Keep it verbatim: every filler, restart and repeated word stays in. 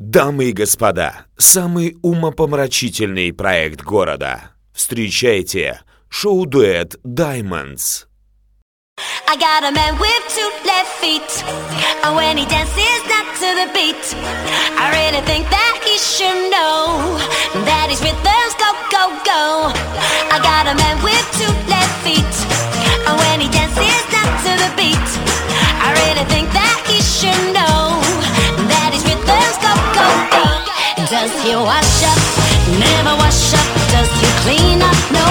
Дамы и господа, самый умопомрачительный проект города. Встречайте шоу-дуэт Diamonds. I got a man with two left feet, and when he dances not to the beat, I really think that he should know that his rhythms go, go, go. I got a man with two left feet, and when he dances not to the beat, I really think that he should know that his rhythms go, go, go. Does he wash up? Never wash up. Does he clean up? No.